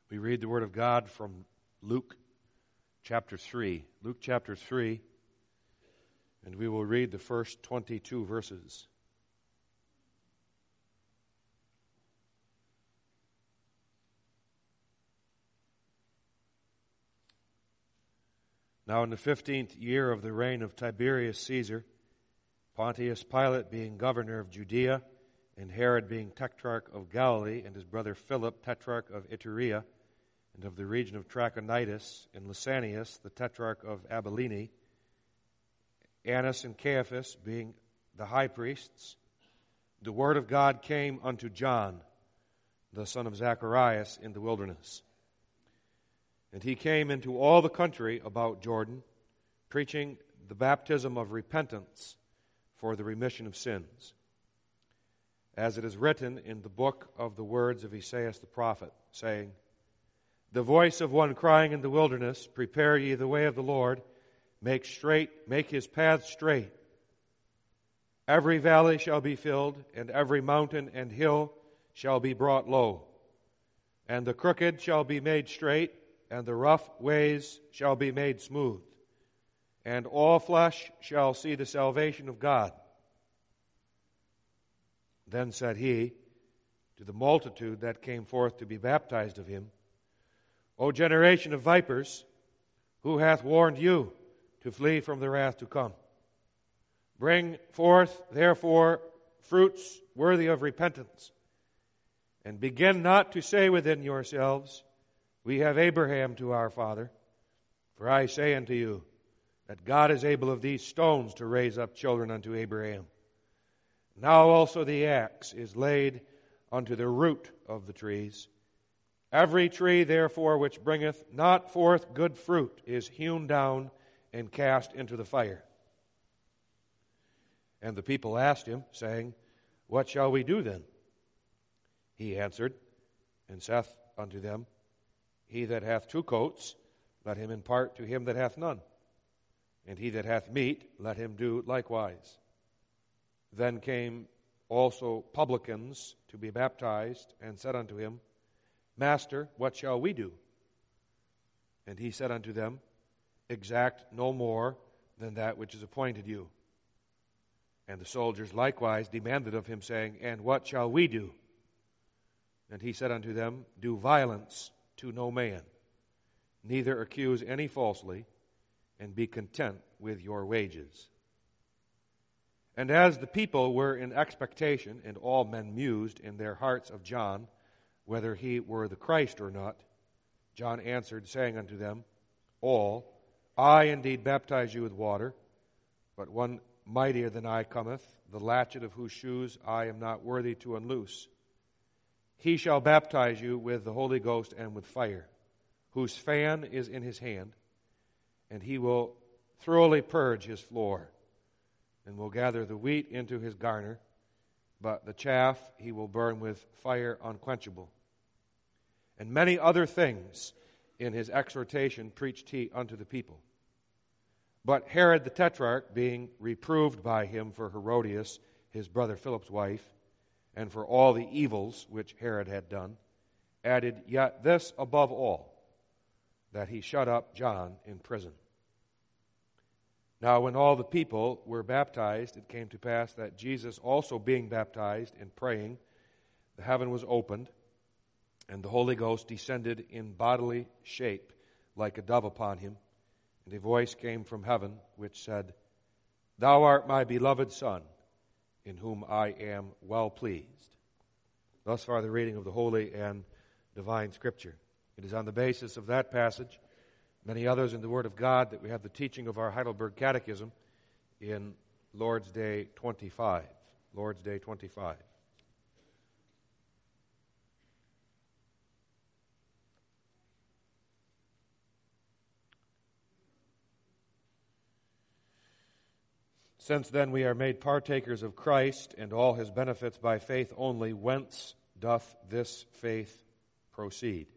We read the Word of God from Luke chapter 3. Luke chapter 3, and we will read the first 22 verses. Now in the 15th year of the reign of Tiberius Caesar, Pontius Pilate being governor of Judea, and Herod being tetrarch of Galilee, and his brother Philip tetrarch of Iturea, and of the region of Trachonitis, and Lysanias the tetrarch of Abilene, Annas and Caiaphas being the high priests, the word of God came unto John, the son of Zacharias, in the wilderness. And he came into all the country about Jordan, preaching the baptism of repentance for the remission of sins, as it is written in the book of the words of Esaias the prophet, saying, The voice of one crying in the wilderness, Prepare ye the way of the Lord, make his path straight. Every valley shall be filled, and every mountain and hill shall be brought low. And the crooked shall be made straight, and the rough ways shall be made smooth. And all flesh shall see the salvation of God. Then said he to the multitude that came forth to be baptized of him, O generation of vipers, who hath warned you to flee from the wrath to come? Bring forth, therefore, fruits worthy of repentance, and begin not to say within yourselves, We have Abraham to our father. For I say unto you, that God is able of these stones to raise up children unto Abraham. Now also the axe is laid unto the root of the trees. Every tree, therefore, which bringeth not forth good fruit is hewn down and cast into the fire. And the people asked him, saying, What shall we do then? He answered and saith unto them, He that hath 2 coats, let him impart to him that hath none. And he that hath meat, let him do likewise. Then came also publicans to be baptized, and said unto him, Master, what shall we do? And he said unto them, Exact no more than that which is appointed you. And the soldiers likewise demanded of him, saying, And what shall we do? And he said unto them, Do violence to no man, neither accuse any falsely, and be content with your wages. And as the people were in expectation, and all men mused in their hearts of John, whether he were the Christ or not, John answered, saying unto them, All, I indeed baptize you with water, but one mightier than I cometh, the latchet of whose shoes I am not worthy to unloose. He shall baptize you with the Holy Ghost and with fire, whose fan is in his hand, and he will thoroughly purge his floor, and will gather the wheat into his garner, but the chaff he will burn with fire unquenchable. And many other things in his exhortation preached he unto the people. But Herod the Tetrarch, being reproved by him for Herodias, his brother Philip's wife, and for all the evils which Herod had done, added yet this above all, that he shut up John in prison. Now when all the people were baptized, it came to pass that Jesus also being baptized and praying, the heaven was opened, and the Holy Ghost descended in bodily shape like a dove upon him. And a voice came from heaven, which said, Thou art my beloved Son, in whom I am well pleased. Thus far the reading of the Holy and Divine Scripture. It is on the basis of that passage, many others in the Word of God, that we have the teaching of our Heidelberg Catechism in Lord's Day 25. Lord's Day 25. Since then we are made partakers of Christ and all his benefits by faith only, whence doth this faith proceed?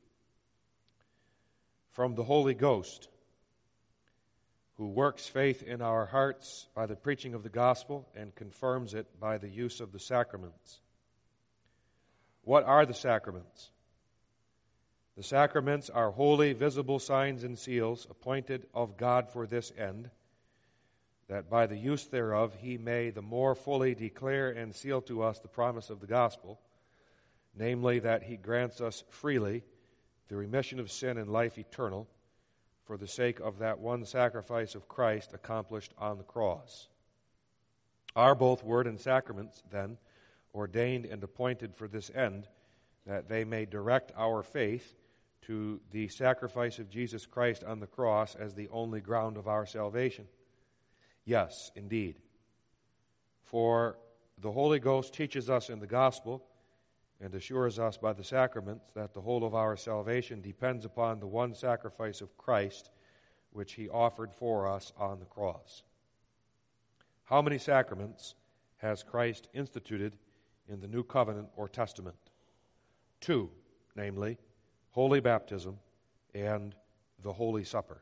From the Holy Ghost, who works faith in our hearts by the preaching of the gospel and confirms it by the use of the sacraments. What are the sacraments? The sacraments are holy, visible signs and seals, appointed of God for this end, that by the use thereof he may the more fully declare and seal to us the promise of the gospel, namely that he grants us freely the remission of sin and life eternal, for the sake of that one sacrifice of Christ accomplished on the cross. Are both word and sacraments, then, ordained and appointed for this end, that they may direct our faith to the sacrifice of Jesus Christ on the cross as the only ground of our salvation? Yes, indeed. For the Holy Ghost teaches us in the gospel and assures us by the sacraments that the whole of our salvation depends upon the one sacrifice of Christ, which he offered for us on the cross. How many sacraments has Christ instituted in the New Covenant or Testament? 2, namely, Holy Baptism and the Holy Supper.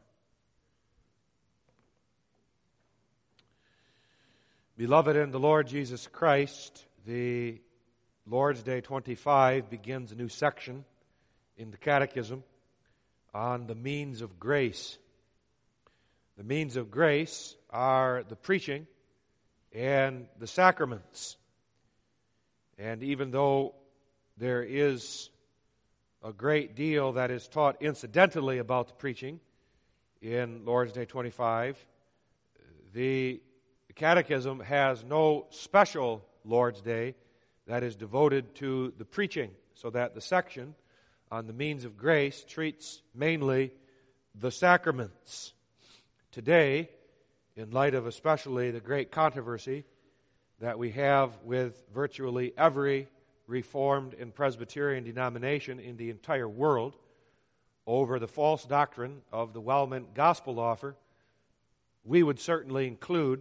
Beloved in the Lord Jesus Christ, the Lord's Day 25 begins a new section in the Catechism on the means of grace. The means of grace are the preaching and the sacraments. And even though there is a great deal that is taught incidentally about the preaching in Lord's Day 25, the Catechism has no special Lord's Day that is devoted to the preaching, so that the section on the means of grace treats mainly the sacraments. Today, in light of especially the great controversy that we have with virtually every Reformed and Presbyterian denomination in the entire world over the false doctrine of the well-meant gospel offer, we would certainly include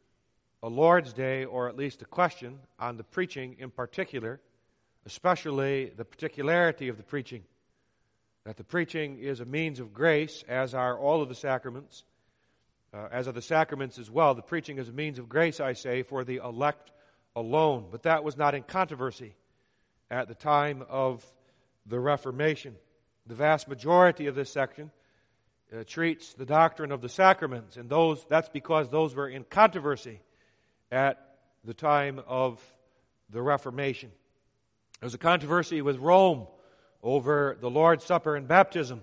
a Lord's Day, or at least a question on the preaching in particular, especially the particularity of the preaching. That the preaching is a means of grace, as are all of the sacraments, as are the sacraments as well. The preaching is a means of grace, I say, for the elect alone. But that was not in controversy at the time of the Reformation. The vast majority of this section treats the doctrine of the sacraments, and that's because those were in controversy at the time of the Reformation. There was a controversy with Rome over the Lord's Supper and baptism,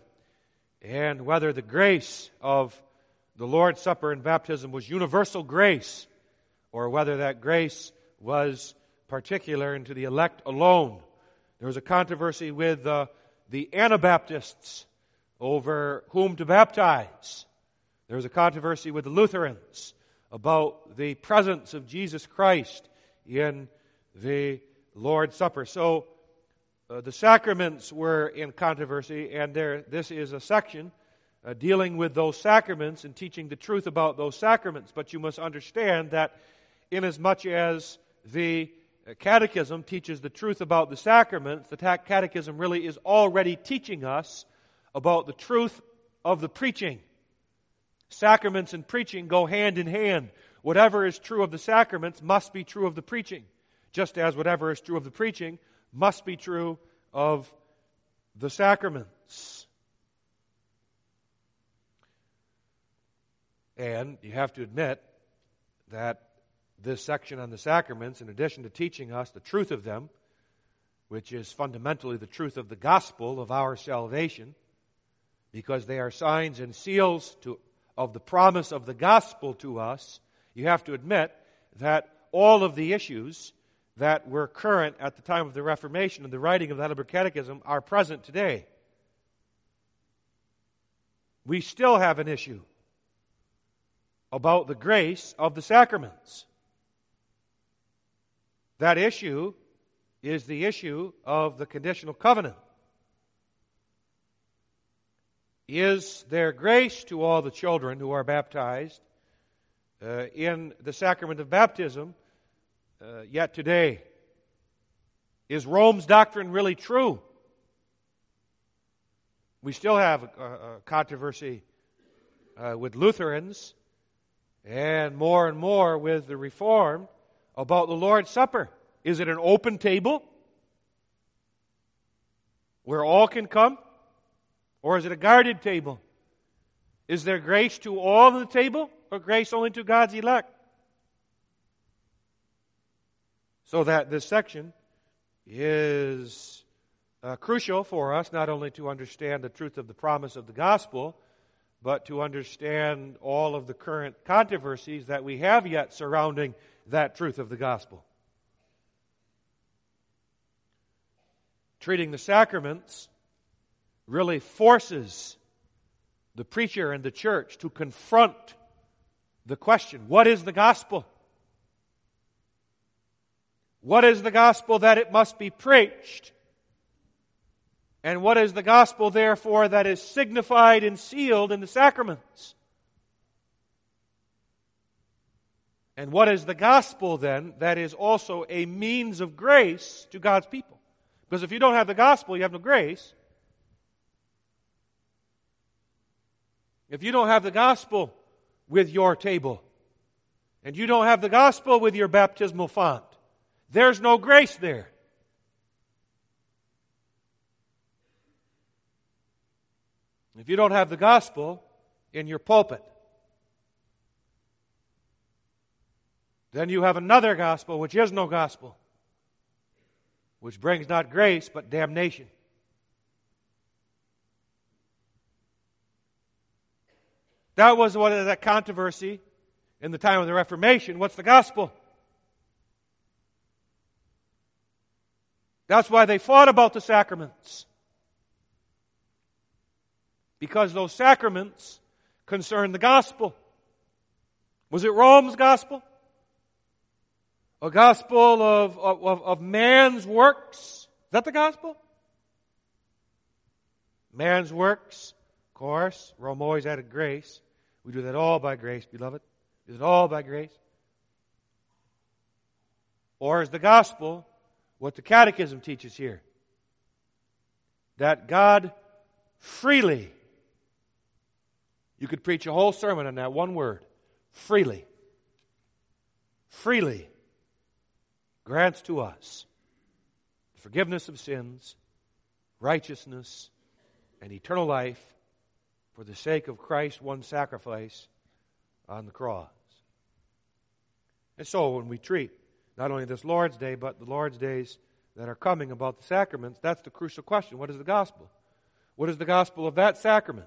and whether the grace of the Lord's Supper and baptism was universal grace, or whether that grace was particular and to the elect alone. There was a controversy with the Anabaptists over whom to baptize. There was a controversy with the Lutherans about the presence of Jesus Christ in the Lord's Supper. So the sacraments were in controversy, and this is a section dealing with those sacraments and teaching the truth about those sacraments. But you must understand that inasmuch as the Catechism teaches the truth about the sacraments, the Catechism really is already teaching us about the truth of the preaching. Sacraments and preaching go hand in hand. Whatever is true of the sacraments must be true of the preaching, just as whatever is true of the preaching must be true of the sacraments. And you have to admit that this section on the sacraments, in addition to teaching us the truth of them, which is fundamentally the truth of the gospel of our salvation, because they are signs and seals of the promise of the gospel to us, you have to admit that all of the issues that were current at the time of the Reformation and the writing of the Heidelberg Catechism are present today. We still have an issue about the grace of the sacraments. That issue is the issue of the conditional covenant. Is there grace to all the children who are baptized in the sacrament of baptism yet today? Is Rome's doctrine really true? We still have a controversy with Lutherans and more with the Reformed about the Lord's Supper. Is it an open table where all can come? Or is it a guarded table? Is there grace to all on the table, or grace only to God's elect? So that this section is crucial for us, not only to understand the truth of the promise of the gospel, but to understand all of the current controversies that we have yet surrounding that truth of the gospel. Treating the sacraments really forces the preacher and the church to confront the question, what is the gospel? What is the gospel that it must be preached? And what is the gospel, therefore, that is signified and sealed in the sacraments? And what is the gospel, then, that is also a means of grace to God's people? Because if you don't have the gospel, you have no grace. If you don't have the gospel with your table, and you don't have the gospel with your baptismal font, there's no grace there. If you don't have the gospel in your pulpit, then you have another gospel which is no gospel, which brings not grace but damnation. That was what that controversy in the time of the Reformation. What's the gospel? That's why they fought about the sacraments. Because those sacraments concern the gospel. Was it Rome's gospel? A gospel of man's works? Is that the gospel? Man's works, of course. Rome always added grace. We do that all by grace, beloved. We do it all by grace. Or is the gospel what the Catechism teaches here? That God freely, you could preach a whole sermon on that one word, freely, freely grants to us forgiveness of sins, righteousness, and eternal life for the sake of Christ's one sacrifice on the cross. And so when we treat not only this Lord's Day, but the Lord's days that are coming about the sacraments, that's the crucial question. What is the gospel? What is the gospel of that sacrament?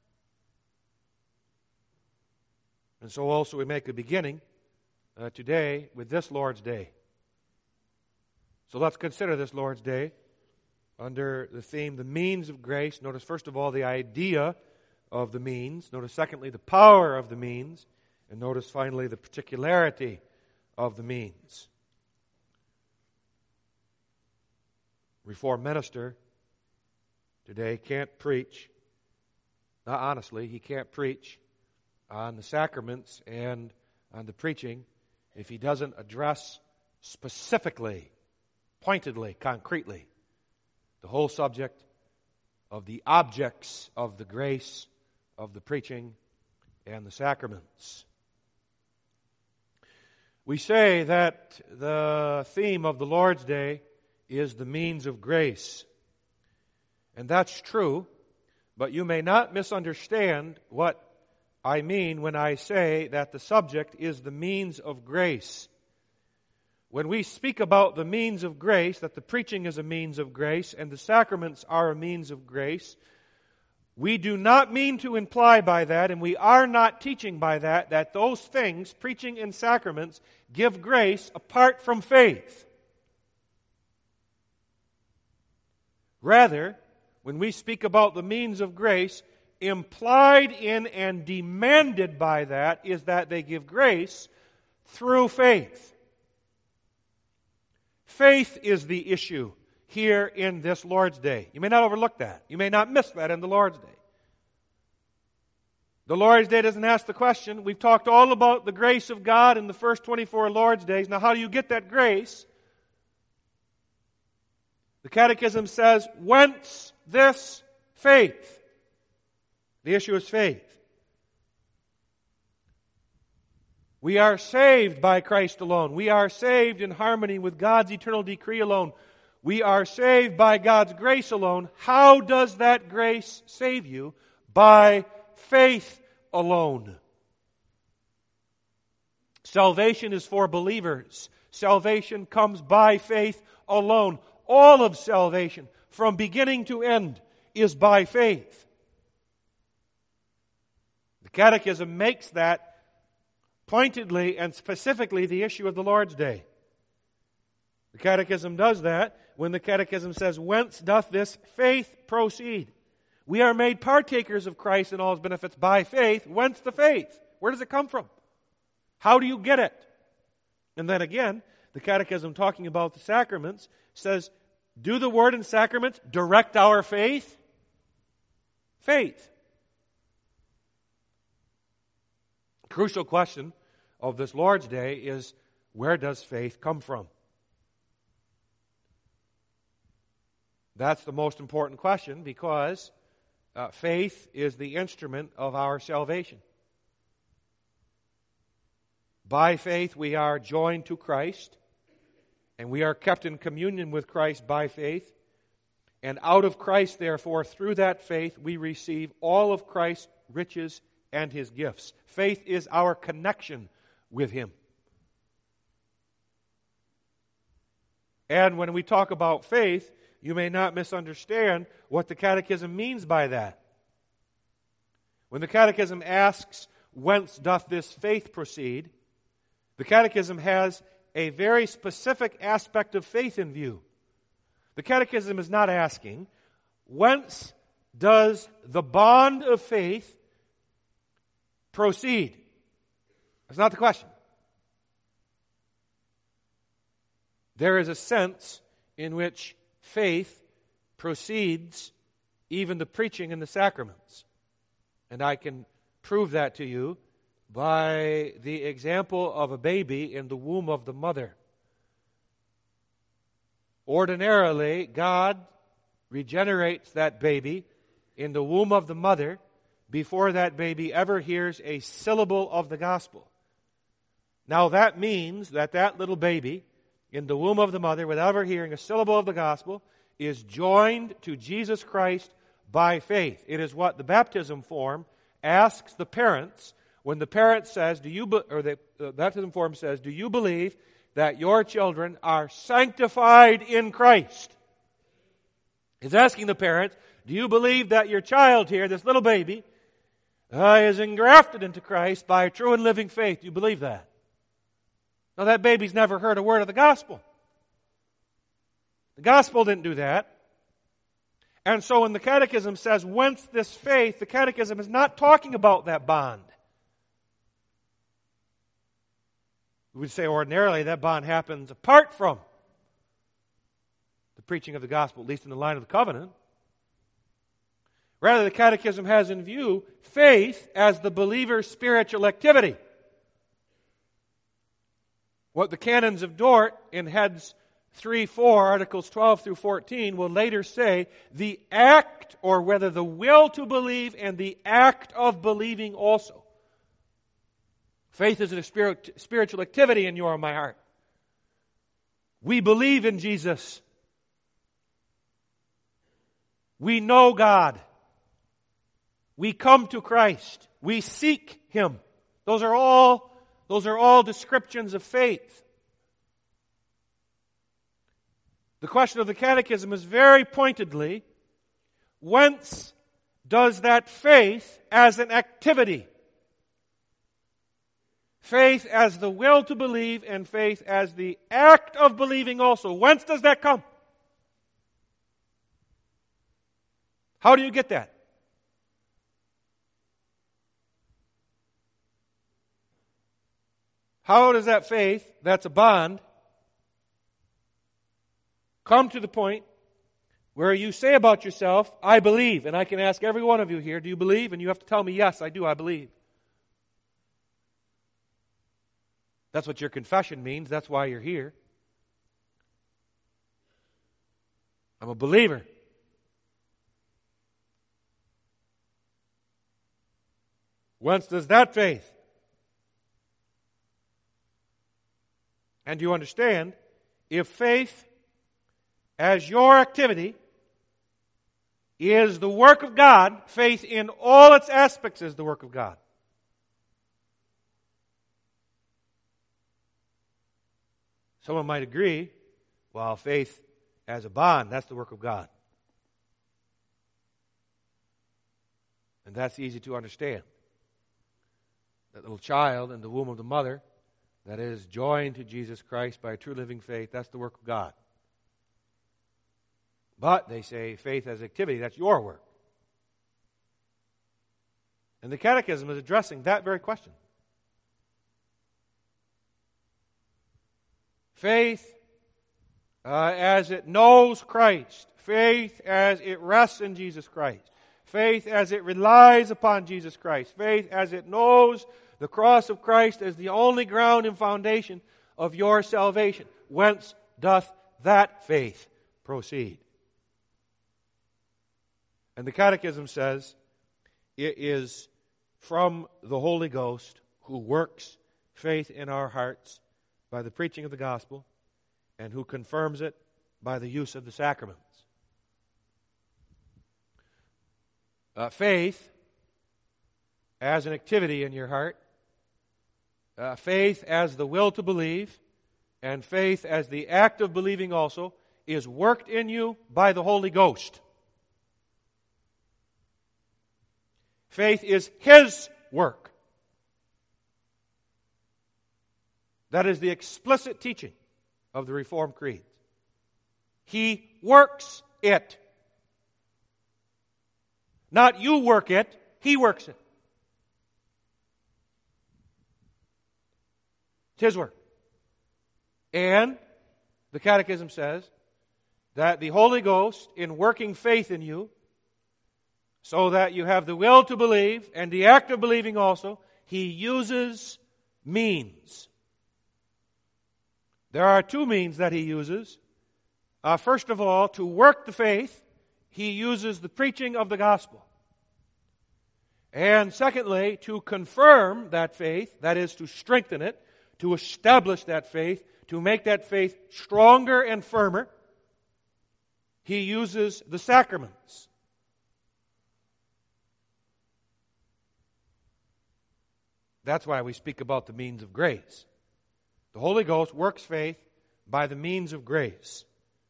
And so also we make a beginning today with this Lord's Day. So let's consider this Lord's Day under the theme, the means of grace. Notice first of all the idea of the means. Notice secondly the power of the means. And notice finally the particularity of the means. Reformed minister today can't preach, not honestly, he can't preach on the sacraments and on the preaching if he doesn't address specifically, pointedly, concretely, the whole subject of the objects of the grace of the preaching and the sacraments. We say that the theme of the Lord's Day is the means of grace. And that's true, but you may not misunderstand what I mean when I say that the subject is the means of grace. When we speak about the means of grace, that the preaching is a means of grace and the sacraments are a means of grace, we do not mean to imply by that, and we are not teaching by that, that those things, preaching and sacraments, give grace apart from faith. Rather, when we speak about the means of grace, implied in and demanded by that is that they give grace through faith. Faith is the issue here in this Lord's Day. You may not overlook that. You may not miss that in the Lord's Day. The Lord's Day doesn't ask the question. We've talked all about the grace of God in the first 24 Lord's Days. Now, how do you get that grace? The Catechism says, whence this faith? The issue is faith. We are saved by Christ alone. We are saved in harmony with God's eternal decree alone. We are saved by God's grace alone. How does that grace save you? By faith alone. Salvation is for believers. Salvation comes by faith alone. All of salvation, from beginning to end, is by faith. The Catechism makes that pointedly and specifically the issue of the Lord's Day. The Catechism does that when the Catechism says, "Whence doth this faith proceed?" We are made partakers of Christ and all His benefits by faith. Whence the faith? Where does it come from? How do you get it? And then again, the Catechism, talking about the sacraments, says, do the Word and sacraments direct our faith? Faith. Crucial question of this Lord's Day is, where does faith come from? That's the most important question, because faith is the instrument of our salvation. By faith we are joined to Christ, and we are kept in communion with Christ by faith. And out of Christ, therefore, through that faith, we receive all of Christ's riches and His gifts. Faith is our connection with Him. And when we talk about faith, you may not misunderstand what the Catechism means by that. When the Catechism asks, whence doth this faith proceed? The Catechism has a very specific aspect of faith in view. The Catechism is not asking, whence does the bond of faith proceed? That's not the question. There is a sense in which faith precedes even the preaching and the sacraments. And I can prove that to you by the example of a baby in the womb of the mother. Ordinarily, God regenerates that baby in the womb of the mother before that baby ever hears a syllable of the gospel. Now that means that that little baby in the womb of the mother, without ever hearing a syllable of the gospel, is joined to Jesus Christ by faith. It is what the baptism form asks the parents when the parent says, the baptism form says, do you believe that your children are sanctified in Christ? It's asking the parent, do you believe that your child here, this little baby, is engrafted into Christ by a true and living faith? Do you believe that? Now that baby's never heard a word of the gospel. The gospel didn't do that. And so when the Catechism says, whence this faith, the Catechism is not talking about that bond. We would say ordinarily that bond happens apart from the preaching of the gospel, at least in the line of the covenant. Rather, the Catechism has in view faith as the believer's spiritual activity. What the canons of Dort in heads 3, 4, articles 12 through 14 will later say, the act, or whether the will to believe and the act of believing also. Faith is a spiritual activity in your and my heart. We believe in Jesus. We know God. We come to Christ. We seek Him. Those are all descriptions of faith. The question of the Catechism is very pointedly, whence does that faith as an activity, faith as the will to believe and faith as the act of believing also, whence does that come? How do you get that? How does that faith, that's a bond, come to the point where you say about yourself, I believe, and I can ask every one of you here, do you believe? And you have to tell me, yes, I do, I believe. That's what your confession means. That's why you're here. I'm a believer. Whence does that faith? And you understand, if faith as your activity is the work of God, faith in all its aspects is the work of God. Someone might agree, well, faith as a bond, that's the work of God. And that's easy to understand. That little child in the womb of the mother that is joined to Jesus Christ by a true living faith, that's the work of God. But, they say, faith as activity, that's your work. And the Catechism is addressing that very question. Faith as it knows Christ. Faith as it rests in Jesus Christ. Faith as it relies upon Jesus Christ. Faith as it knows the cross of Christ as the only ground and foundation of your salvation. Whence doth that faith proceed? And the Catechism says it is from the Holy Ghost who works faith in our hearts by the preaching of the gospel and who confirms it by the use of the sacraments. Faith as an activity in your heart, faith as the will to believe, and faith as the act of believing also is worked in you by the Holy Ghost. Faith is His work. That is the explicit teaching of the Reformed Creed. He works it. Not you work it, He works it. It's His work. And the Catechism says that the Holy Ghost, in working faith in you, so that you have the will to believe and the act of believing also, He uses means. There are two means that He uses. First of all, to work the faith, He uses the preaching of the gospel. And secondly, to confirm that faith, that is to strengthen it, to establish that faith, to make that faith stronger and firmer, He uses the sacraments. That's why we speak about the means of grace. The Holy Ghost works faith by the means of grace.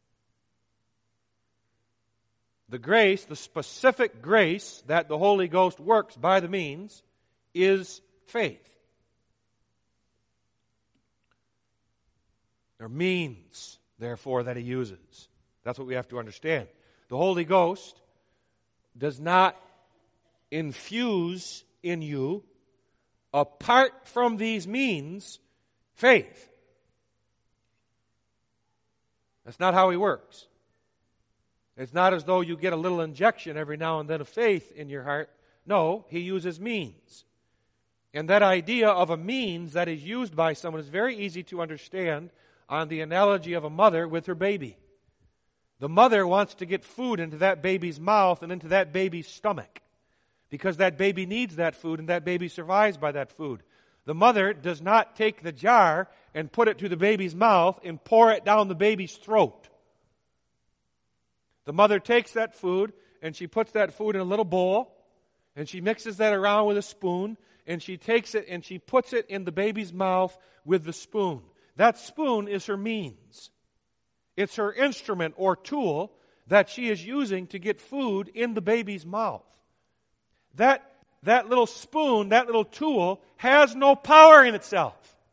The grace, the specific grace that the Holy Ghost works by the means, is faith. There are means, therefore, that He uses. That's what we have to understand. The Holy Ghost does not infuse in you, apart from these means, faith. That's not how He works. It's not as though you get a little injection every now and then of faith in your heart. No, He uses means. And that idea of a means that is used by someone is very easy to understand on the analogy of a mother with her baby. The mother wants to get food into that baby's mouth and into that baby's stomach, because that baby needs that food and that baby survives by that food. The mother does not take the jar and put it to the baby's mouth and pour it down the baby's throat. The mother takes that food and she puts that food in a little bowl and she mixes that around with a spoon and she takes it and she puts it in the baby's mouth with the spoon. That spoon is her means. It's her instrument or tool that she is using to get food in the baby's mouth. That little spoon, that little tool, has no power in itself.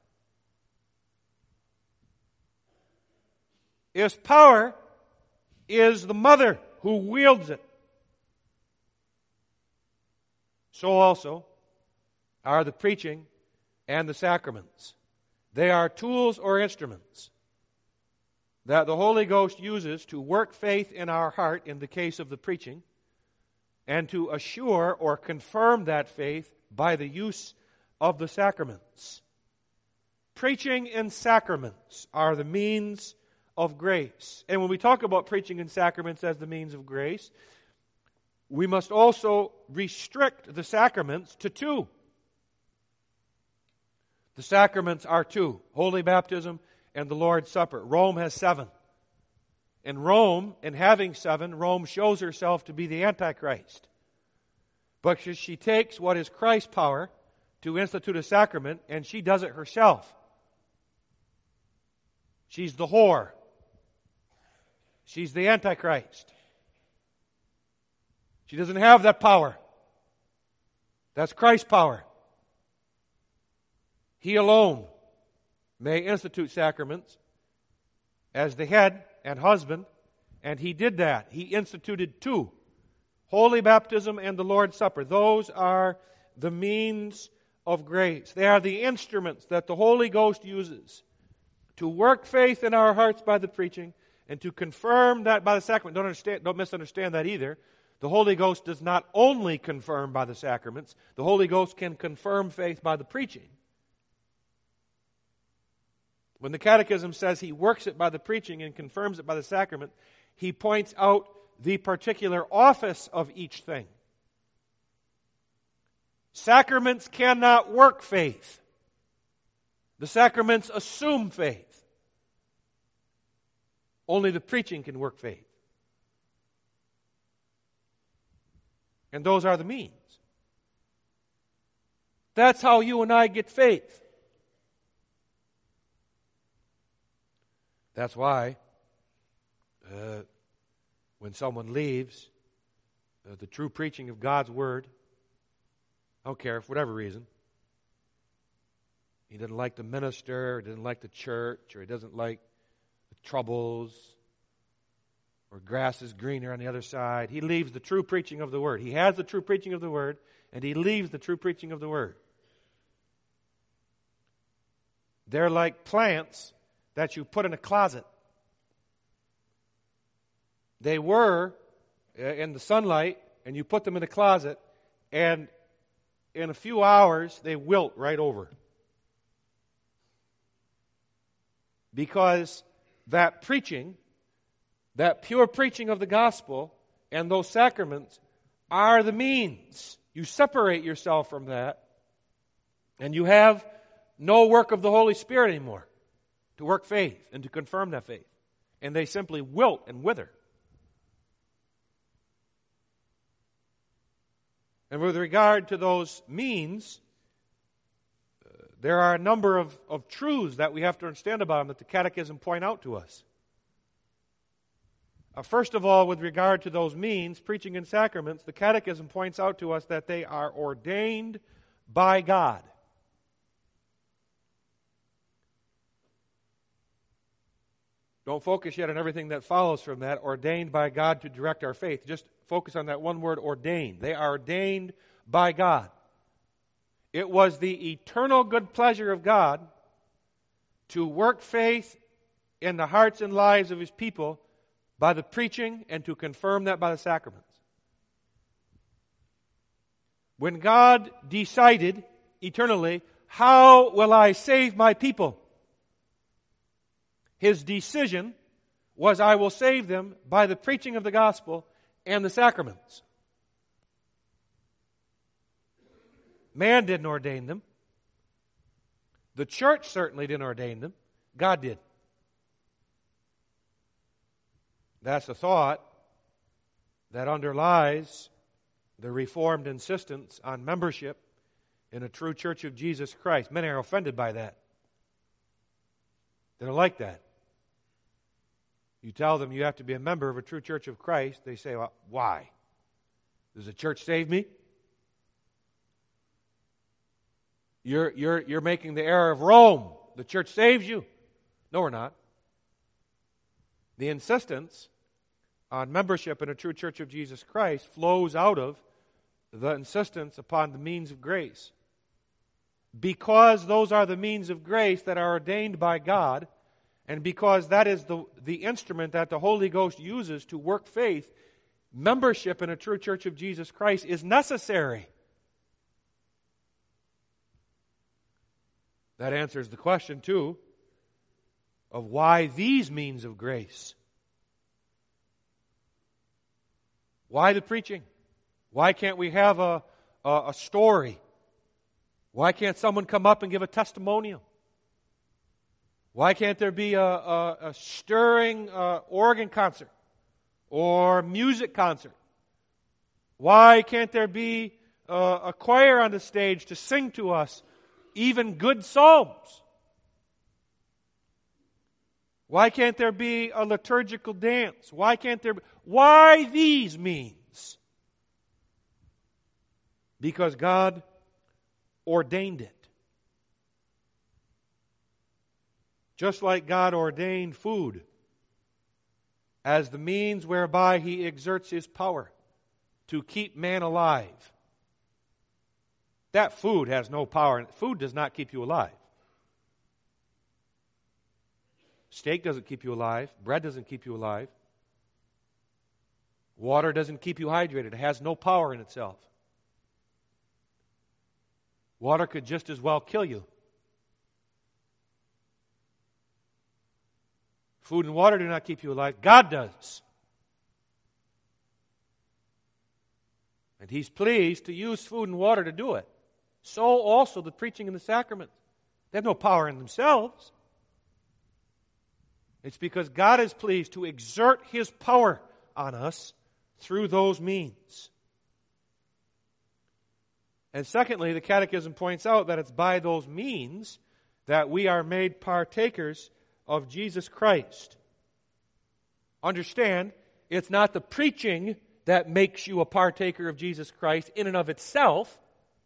Its power is the mother who wields it. So also are the preaching and the sacraments. They are tools or instruments that the Holy Ghost uses to work faith in our heart in the case of the preaching, and to assure or confirm that faith by the use of the sacraments. Preaching and sacraments are the means of grace. And when we talk about preaching and sacraments as the means of grace, we must also restrict the sacraments to two. The sacraments are two: Holy Baptism and the Lord's Supper. Rome has 7. And Rome, in having 7, Rome shows herself to be the Antichrist. But she takes what is Christ's power to institute a sacrament, and she does it herself. She's the whore. She's the Antichrist. She doesn't have that power. That's Christ's power. He alone may institute sacraments as the head and husband, and He did that. He instituted 2, Holy Baptism and the Lord's Supper. Those are the means of grace. They are the instruments that the Holy Ghost uses to work faith in our hearts by the preaching and to confirm that by the sacrament. Don't misunderstand that either. The Holy Ghost does not only confirm by the sacraments. The Holy Ghost can confirm faith by the preaching. When the Catechism says He works it by the preaching and confirms it by the sacrament, He points out the particular office of each thing. Sacraments cannot work faith. The sacraments assume faith. Only the preaching can work faith. And those are the means. That's how you and I get faith. That's why when someone leaves the true preaching of God's Word, I don't care, for whatever reason, he doesn't like the minister, or doesn't like the church, or he doesn't like the troubles, or grass is greener on the other side. He leaves the true preaching of the Word. He has the true preaching of the Word, and he leaves the true preaching of the Word. They're like plants that you put in a closet. They were in the sunlight, and you put them in a closet, and in a few hours, they wilt right over. Because that preaching, that pure preaching of the gospel and those sacraments are the means. You separate yourself from that, and you have no work of the Holy Spirit anymore to work faith and to confirm that faith. And they simply wilt and wither. And with regard to those means, there are a number of truths that we have to understand about them that the Catechism point out to us. First of all, with regard to those means, preaching and sacraments, the Catechism points out to us that they are ordained by God. Don't focus yet on everything that follows from that. Ordained by God to direct our faith. Just focus on that one word, ordained. They are ordained by God. It was the eternal good pleasure of God to work faith in the hearts and lives of His people by the preaching and to confirm that by the sacraments. When God decided eternally, how will I save my people? His decision was, I will save them by the preaching of the gospel and the sacraments. Man didn't ordain them. The church certainly didn't ordain them. God did. That's the thought that underlies the Reformed insistence on membership in a true church of Jesus Christ. Many are offended by that. They don't like that. You tell them you have to be a member of a true church of Christ, they say, well, why? Does the church save me? You're making the error of Rome. The church saves you. No, we're not. The insistence on membership in a true church of Jesus Christ flows out of the insistence upon the means of grace. Because those are the means of grace that are ordained by God, and because that is the instrument that the Holy Ghost uses to work faith, membership in a true church of Jesus Christ is necessary. That answers the question, too, of why these means of grace. Why the preaching? Why can't we have a story? Why can't someone come up and give a testimonial? Why can't there be a stirring organ concert or music concert? Why can't there be a choir on the stage to sing to us even good psalms? Why can't there be a liturgical dance? Why these means? Because God ordained it. Just like God ordained food as the means whereby He exerts His power to keep man alive. That food has no power. Food does not keep you alive. Steak doesn't keep you alive. Bread doesn't keep you alive. Water doesn't keep you hydrated. It has no power in itself. Water could just as well kill you. Food and water do not keep you alive. God does. And He's pleased to use food and water to do it. So also the preaching and the sacraments. They have no power in themselves. It's because God is pleased to exert His power on us through those means. And secondly, the Catechism points out that it's by those means that we are made partakers of Jesus Christ. Understand, it's not the preaching that makes you a partaker of Jesus Christ in and of itself.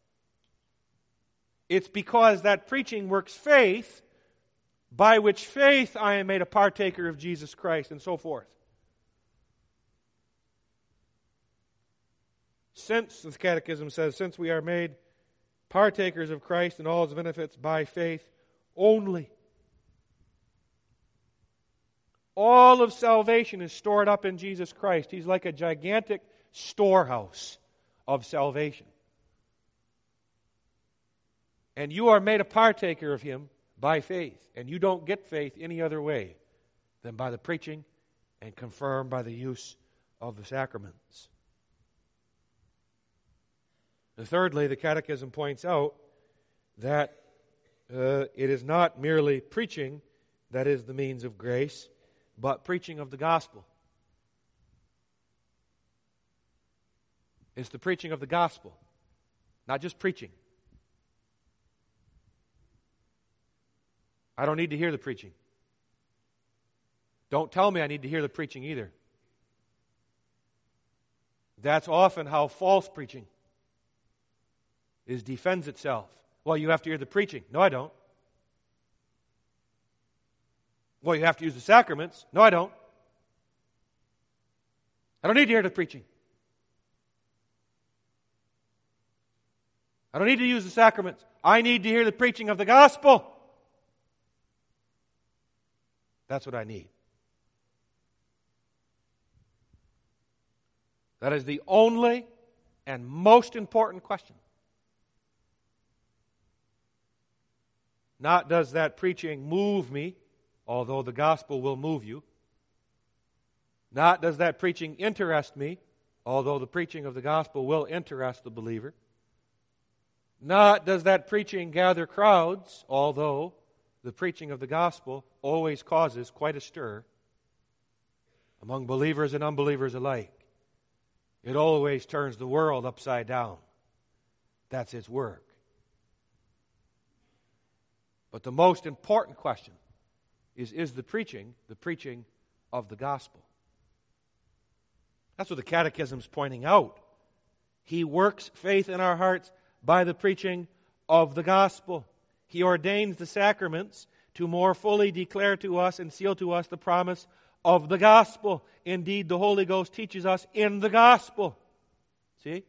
It's because that preaching works faith, by which faith I am made a partaker of Jesus Christ, and so forth. Since, the Catechism says, since we are made partakers of Christ and all His benefits by faith only. All of salvation is stored up in Jesus Christ. He's like a gigantic storehouse of salvation. And you are made a partaker of Him by faith. And you don't get faith any other way than by the preaching and confirmed by the use of the sacraments. And thirdly, the Catechism points out that it is not merely preaching that is the means of grace, but preaching of the gospel. It's the preaching of the gospel, not just preaching. I don't need to hear the preaching. Don't tell me I need to hear the preaching either. That's often how false preaching defends itself. Well, you have to hear the preaching. No, I don't. Well, you have to use the sacraments. No, I don't. I don't need to hear the preaching. I don't need to use the sacraments. I need to hear the preaching of the gospel. That's what I need. That is the only and most important question. Not does that preaching move me, although the gospel will move you. Not does that preaching interest me, although the preaching of the gospel will interest the believer. Not does that preaching gather crowds, although the preaching of the gospel always causes quite a stir among believers and unbelievers alike. It always turns the world upside down. That's its work. But the most important question is the preaching of the gospel? That's what the Catechism's pointing out. He works faith in our hearts by the preaching of the gospel. He ordains the sacraments to more fully declare to us and seal to us the promise of the gospel. Indeed, the Holy Ghost teaches us in the gospel. See?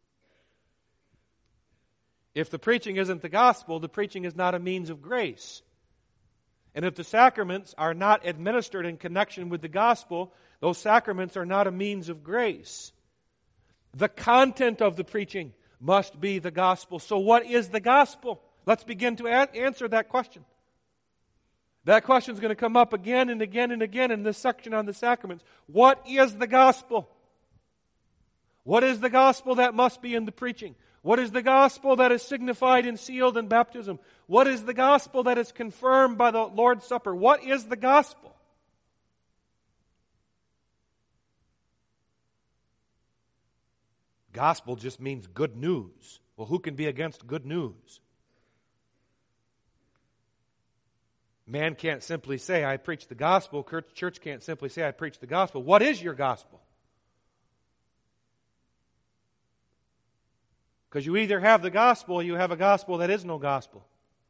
If the preaching isn't the gospel, the preaching is not a means of grace. And if the sacraments are not administered in connection with the gospel, those sacraments are not a means of grace. The content of the preaching must be the gospel. So what is the gospel? Let's begin to answer that question. That question is going to come up again and again and again in this section on the sacraments. What is the gospel? What is the gospel that must be in the preaching? What is the gospel that is signified and sealed in baptism? What is the gospel that is confirmed by the Lord's Supper? What is the gospel? Gospel just means good news. Well, who can be against good news? Man can't simply say, I preach the gospel. Church can't simply say, I preach the gospel. What is your gospel? Because you either have the gospel or you have a gospel that is no gospel.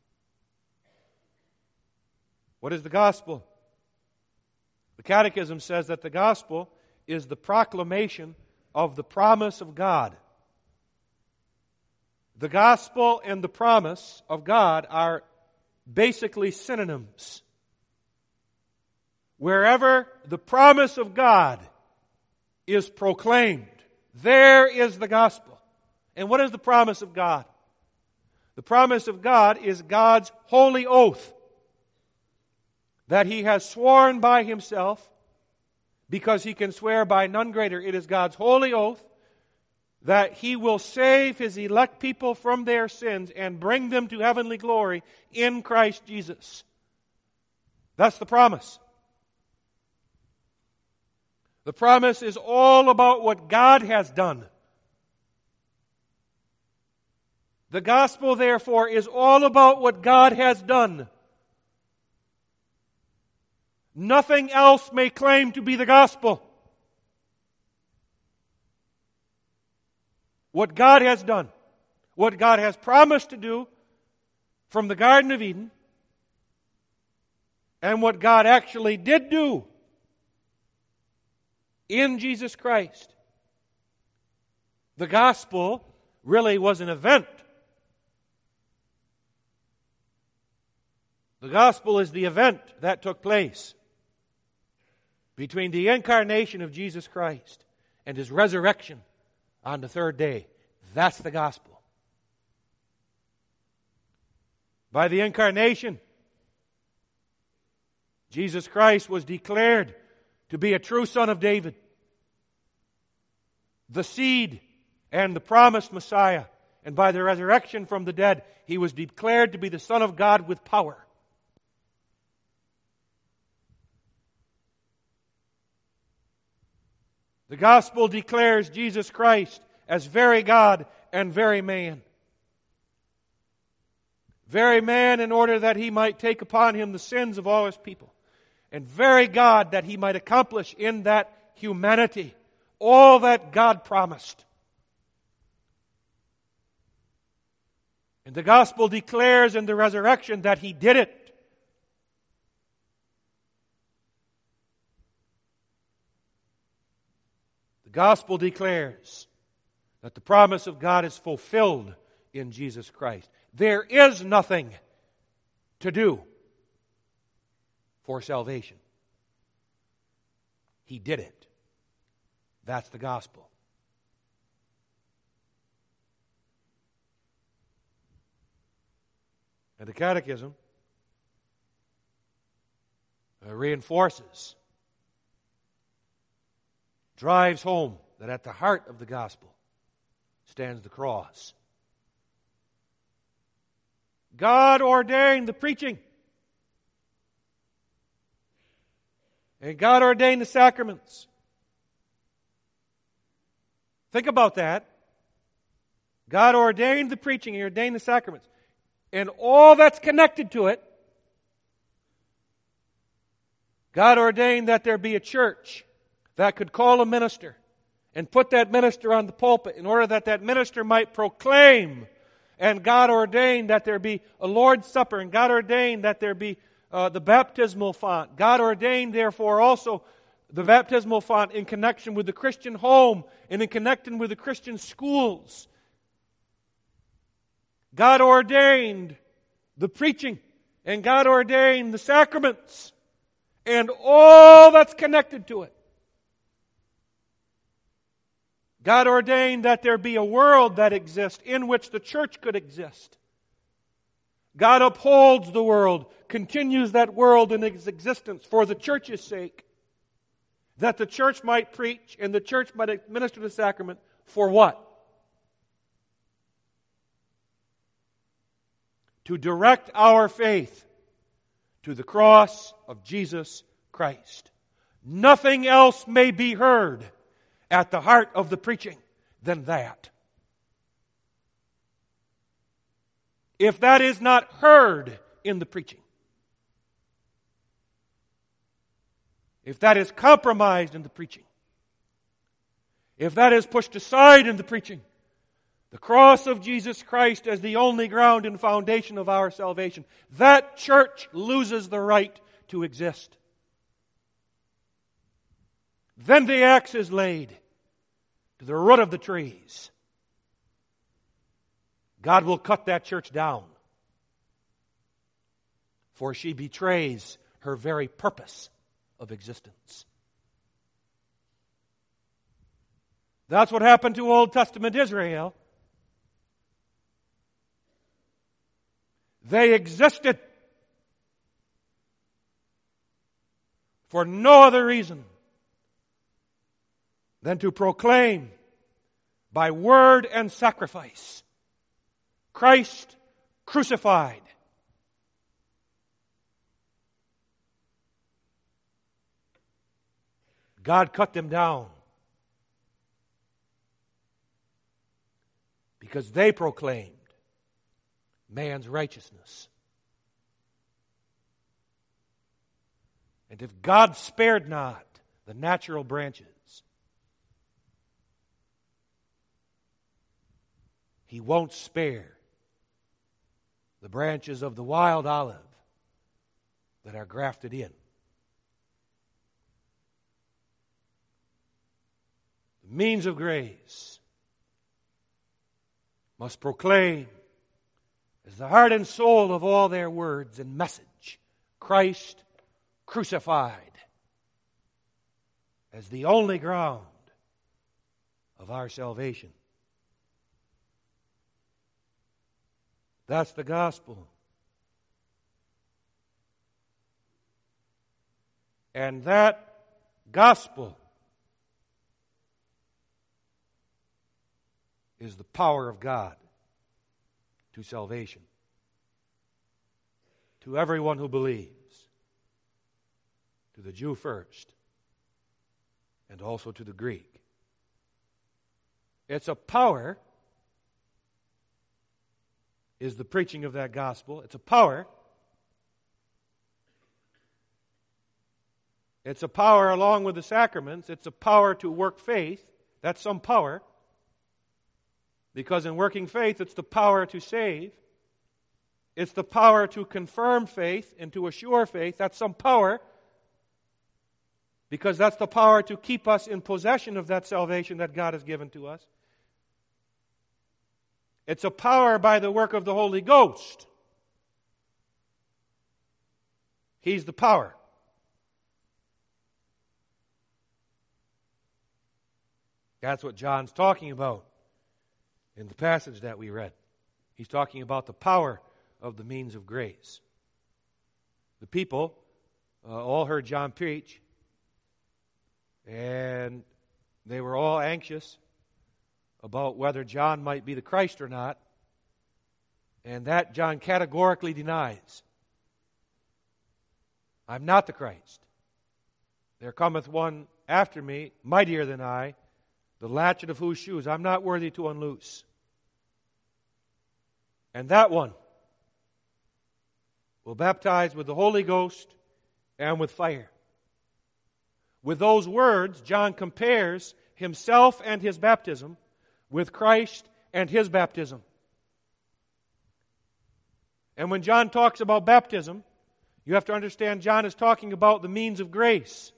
What is the gospel? The Catechism says that the gospel is the proclamation of the promise of God. The gospel and the promise of God are basically synonyms. Wherever the promise of God is proclaimed, there is the gospel. And what is the promise of God? The promise of God is God's holy oath that He has sworn by Himself, because He can swear by none greater. It is God's holy oath that He will save His elect people from their sins and bring them to heavenly glory in Christ Jesus. That's the promise. The promise is all about what God has done. The gospel, therefore, is all about what God has done. Nothing else may claim to be the gospel. What God has done, what God has promised to do from the Garden of Eden, and what God actually did do in Jesus Christ. The gospel really was an event. The gospel is the event that took place between the incarnation of Jesus Christ and His resurrection on the third day. That's the gospel. By the incarnation, Jesus Christ was declared to be a true son of David, the seed and the promised Messiah. And by the resurrection from the dead, He was declared to be the Son of God with power. The gospel declares Jesus Christ as very God and very man. Very man in order that He might take upon Him the sins of all His people. And very God that He might accomplish in that humanity all that God promised. And the gospel declares in the resurrection that He did it. The gospel declares that the promise of God is fulfilled in Jesus Christ. There is nothing to do for salvation. He did it. That's the gospel. And the Catechism reinforces, drives home that at the heart of the gospel stands the cross. God ordained the preaching. And God ordained the sacraments. Think about that. God ordained the preaching, He ordained the sacraments. And all that's connected to it. God ordained that there be a church that could call a minister and put that minister on the pulpit in order that that minister might proclaim. And God ordained that there be a Lord's Supper, and God ordained that there be the baptismal font. God ordained, therefore, also the baptismal font in connection with the Christian home and in connection with the Christian schools. God ordained the preaching, and God ordained the sacraments, and all that's connected to it. God ordained that there be a world that exists in which the church could exist. God upholds the world, continues that world in its existence for the church's sake, that the church might preach and the church might administer the sacrament for what? to direct our faith to the cross of Jesus Christ. Nothing else may be heard at the heart of the preaching than that. If that is not heard in the preaching, if that is compromised in the preaching, if that is pushed aside in the preaching, the cross of Jesus Christ as the only ground and foundation of our salvation, that church loses the right to exist. Then the axe is laid to the root of the trees. God will cut that church down, for she betrays her very purpose of existence. That's what happened to Old Testament Israel. They existed for no other reason than to proclaim by word and sacrifice Christ crucified. God cut them down because they proclaimed man's righteousness. And if God spared not the natural branches, He won't spare the branches of the wild olive that are grafted in. The means of grace must proclaim as the heart and soul of all their words and message, Christ crucified as the only ground of our salvation. That's the gospel. And that gospel is the power of God to salvation, to everyone who believes, to the Jew first, and also to the Greek. It's a power, is the preaching of that gospel. It's a power. It's a power along with the sacraments. It's a power to work faith. That's some power. Because in working faith, it's the power to save. It's the power to confirm faith and to assure faith. That's some power. Because that's the power to keep us in possession of that salvation that God has given to us. It's a power by the work of the Holy Ghost. He's the power. That's what John's talking about in the passage that we read. He's talking about the power of the means of grace. The people all heard John preach, and they were all anxious about whether John might be the Christ or not, and that John categorically denies. I'm not the Christ. There cometh one after me, mightier than I, the latchet of whose shoes I'm not worthy to unloose. And that one will baptize with the Holy Ghost and with fire. With those words, John compares himself and his baptism with Christ and his baptism. And when John talks about baptism, you have to understand John is talking about the means of grace.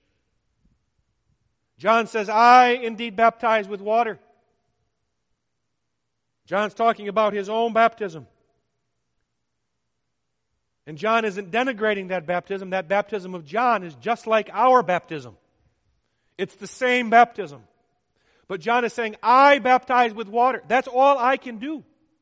John says, I indeed baptize with water. John's talking about his own baptism. And John isn't denigrating that baptism. That baptism of John is just like our baptism. It's the same baptism. But John is saying, I baptize with water. That's all I can do.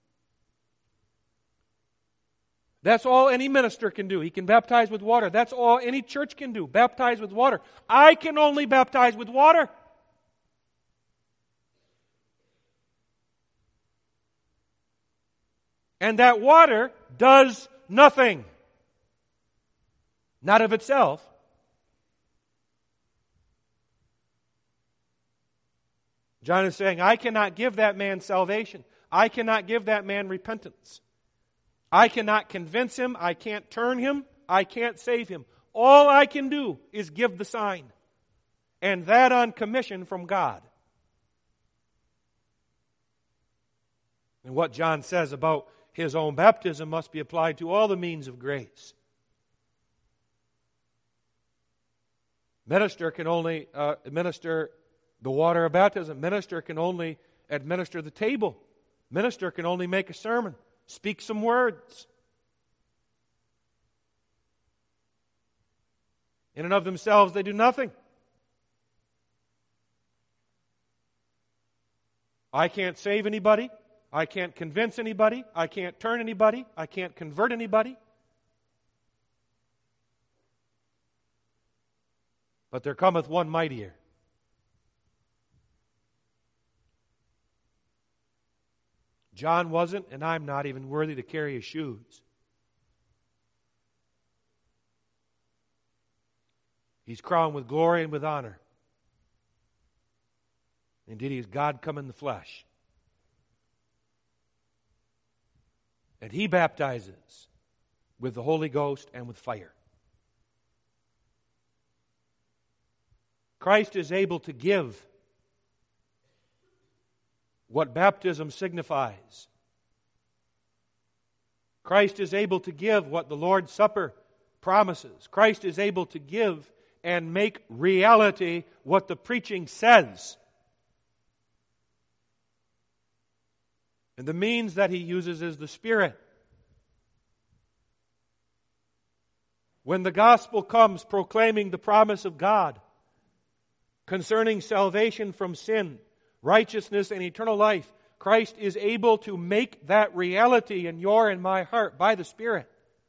That's all any minister can do. He can baptize with water. That's all any church can do. Baptize with water. I can only baptize with water. And that water does nothing. Not of itself. John is saying, I cannot give that man salvation. I cannot give that man repentance. I cannot convince him. I can't turn him. I can't save him. All I can do is give the sign. And that on commission from God. And what John says about his own baptism must be applied to all the means of grace. Minister can only administer the water of baptism. Minister can only administer the table. Minister can only make a sermon, speak some words. In and of themselves, they do nothing. I can't save anybody. I can't convince anybody. I can't turn anybody. I can't convert anybody. But there cometh one mightier. John wasn't, and I'm not even worthy to carry his shoes. He's crowned with glory and with honor. Indeed, he is God come in the flesh. And he baptizes with the Holy Ghost and with fire. Christ is able to give what baptism signifies. Christ is able to give what the Lord's Supper promises. Christ is able to give and make reality what the preaching says. And the means that he uses is the Spirit. When the gospel comes proclaiming the promise of God concerning salvation from sin, righteousness, and eternal life, Christ is able to make that reality in your and my heart by the Spirit.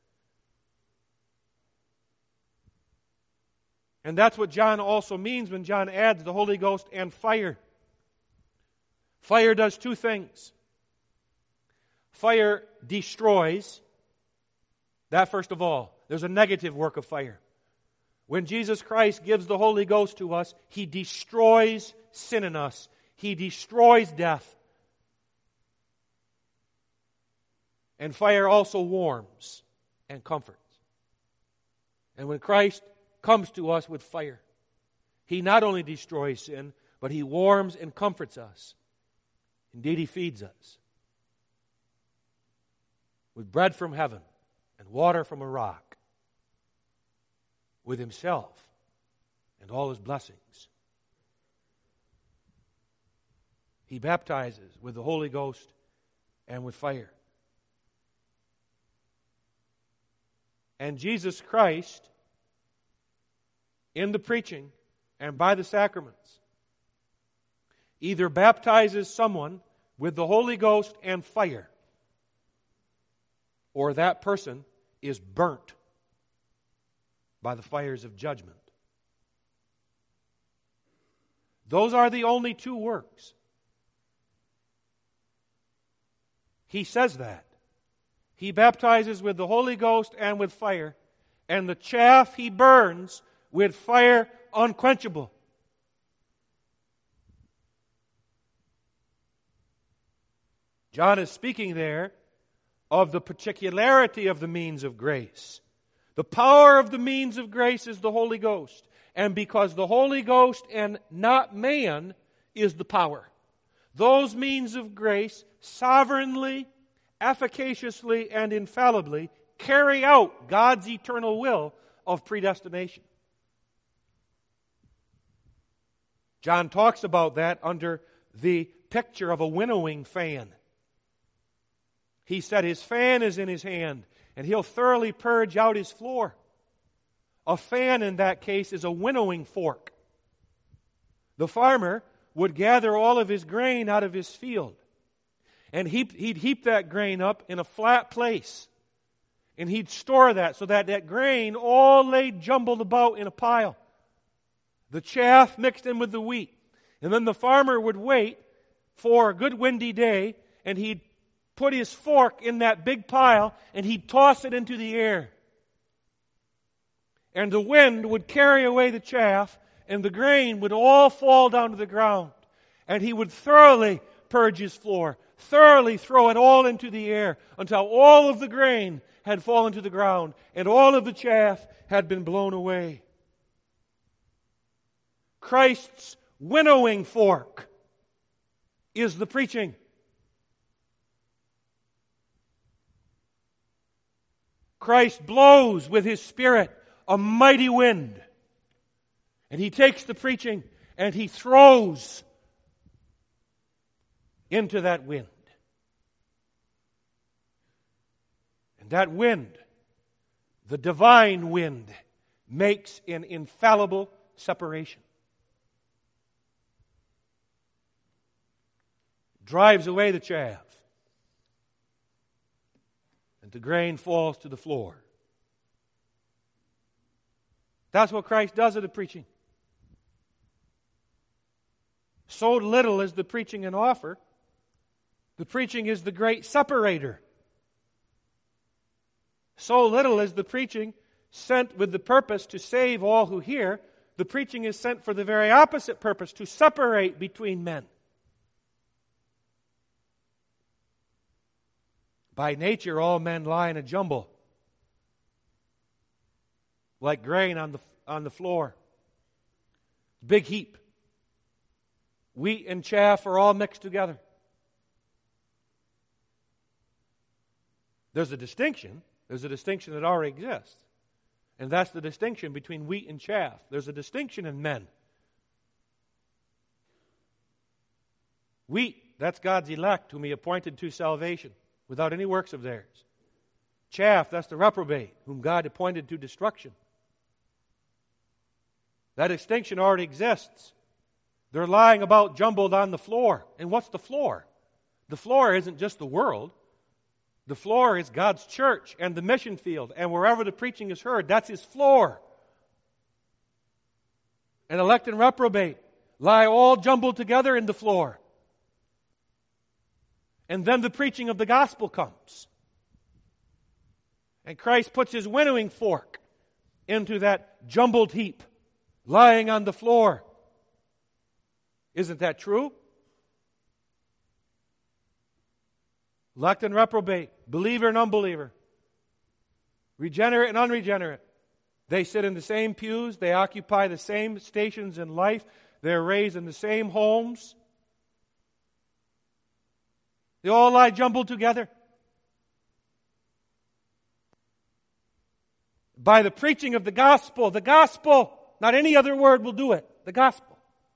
And that's what John also means when John adds the Holy Ghost and fire. Fire does two things. Fire destroys. That first of all. There's a negative work of fire. When Jesus Christ gives the Holy Ghost to us, He destroys sin in us. He destroys death. And fire also warms and comforts. And when Christ comes to us with fire, He not only destroys sin, but He warms and comforts us. Indeed, He feeds us with bread from heaven and water from a rock, with Himself and all His blessings. He baptizes with the Holy Ghost and with fire. And Jesus Christ, in the preaching and by the sacraments, either baptizes someone with the Holy Ghost and fire, or that person is burnt by the fires of judgment. Those are the only two works. He says that. He baptizes with the Holy Ghost and with fire, and the chaff He burns with fire unquenchable. John is speaking there of the particularity of the means of grace. The power of the means of grace is the Holy Ghost. And because the Holy Ghost and not man is the power, those means of grace sovereignly, efficaciously, and infallibly carry out God's eternal will of predestination. John talks about that under the picture of a winnowing fan. He said his fan is in his hand, and he'll thoroughly purge out his floor. A fan in that case is a winnowing fork. The farmer would gather all of his grain out of his field, and he'd heap that grain up in a flat place, and he'd store that so that that grain all lay jumbled about in a pile. The chaff mixed in with the wheat. And then the farmer would wait for a good windy day, and he'd put his fork in that big pile and he'd toss it into the air. And the wind would carry away the chaff and the grain would all fall down to the ground. And he would thoroughly purge his floor, thoroughly throw it all into the air until all of the grain had fallen to the ground and all of the chaff had been blown away. Christ's winnowing fork is the preaching. Christ blows with His Spirit a mighty wind. And He takes the preaching and He throws into that wind. And that wind, the divine wind, makes an infallible separation. Drives away the chaff. And the grain falls to the floor. That's what Christ does at the preaching. So little is the preaching an offer. The preaching is the great separator. So little is the preaching sent with the purpose to save all who hear. The preaching is sent for the very opposite purpose, to separate between men. By nature, all men lie in a jumble, like grain on the floor. Big heap. Wheat and chaff are all mixed together. There's a distinction. There's a distinction that already exists. And that's the distinction between wheat and chaff. There's a distinction in men. Wheat, that's God's elect, whom He appointed to salvation, without any works of theirs. Chaff, that's the reprobate, whom God appointed to destruction. That distinction already exists. They're lying about jumbled on the floor. And what's the floor? The floor isn't just the world. The floor is God's church and the mission field. And wherever the preaching is heard, that's His floor. And elect and reprobate lie all jumbled together in the floor. And then the preaching of the gospel comes. And Christ puts His winnowing fork into that jumbled heap lying on the floor. Isn't that true? Elect and reprobate, believer and unbeliever, regenerate and unregenerate. They sit in the same pews, they occupy the same stations in life, they're raised in the same homes. They all lie jumbled together. By the preaching of the gospel, not any other word will do it, the gospel.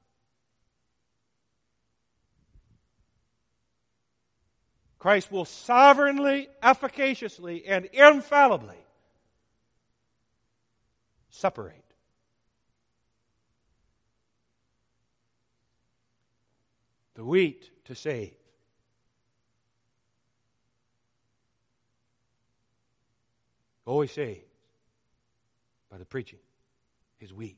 Christ will sovereignly, efficaciously, and infallibly separate. The wheat to save. Always saves by the preaching, His wheat.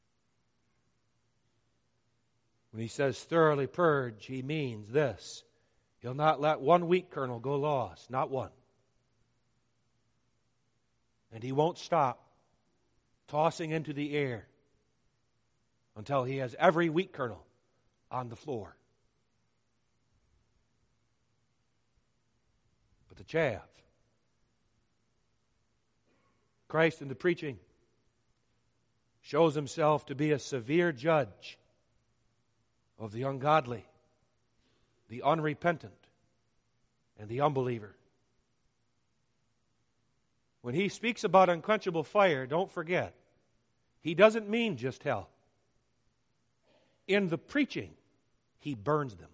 When He says thoroughly purge, He means this. He'll not let one wheat kernel go lost, not one. And He won't stop tossing into the air until He has every wheat kernel on the floor. But the chaff, Christ in the preaching shows Himself to be a severe judge of the ungodly, the unrepentant, and the unbeliever. When He speaks about unquenchable fire, don't forget, He doesn't mean just hell. In the preaching, He burns them.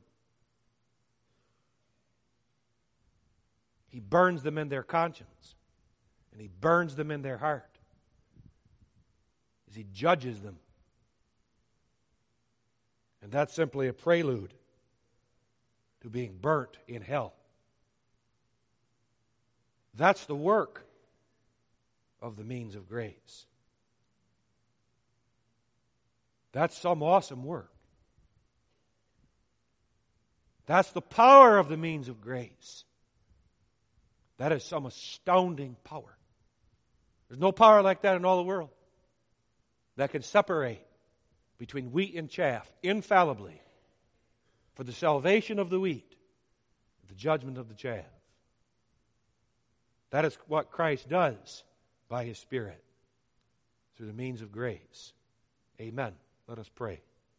He burns them in their conscience, and He burns them in their heart as He judges them. And that's simply a prelude to being burnt in hell. That's the work of the means of grace. That's some awesome work. That's the power of the means of grace. That is some astounding power. There's no power like that in all the world that can separate between wheat and chaff infallibly for the salvation of the wheat, the judgment of the chaff. That is what Christ does by His Spirit through the means of grace. Amen. Let us pray.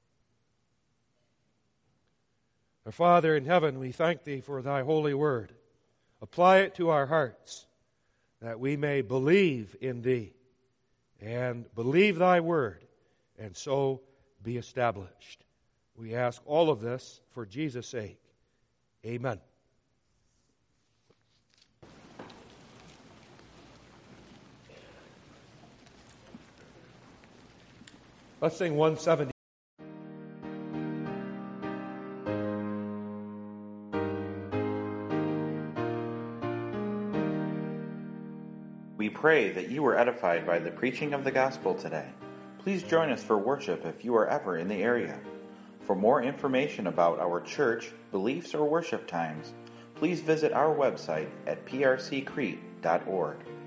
Our Father in heaven, we thank Thee for Thy holy word. Apply it to our hearts that we may believe in Thee and believe Thy word and so be established. We ask all of this for Jesus' sake. Amen. Let's sing 170. We pray that you were edified by the preaching of the gospel today. Please join us for worship if you are ever in the area. For more information about our church, beliefs, or worship times, please visit our website at prccrete.org.